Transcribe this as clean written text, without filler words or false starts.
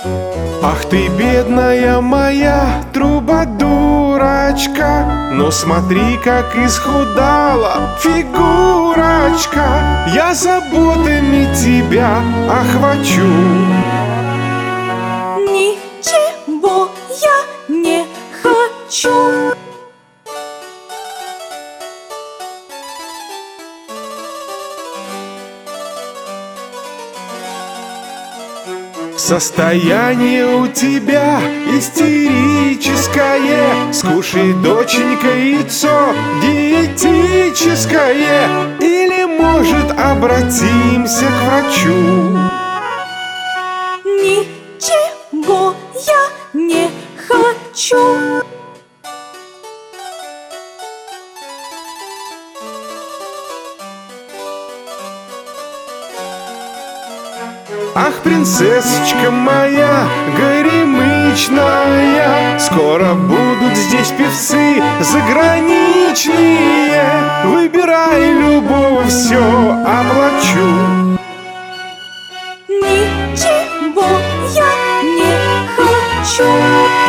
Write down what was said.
Ах ты, бедная моя трубадурочка, но смотри, как исхудала фигурочка. Я заботами тебя охвачу. Ничего я не хочу. Состояние у тебя истерическое. Скушай, доченька, яйцо диетическое. Или, может, обратимся к врачу. Ничего я не хочу. Ах, принцессочка моя горемычная, скоро будут здесь певцы заграничные. Выбирай любого, все оплачу. Ничего я не хочу.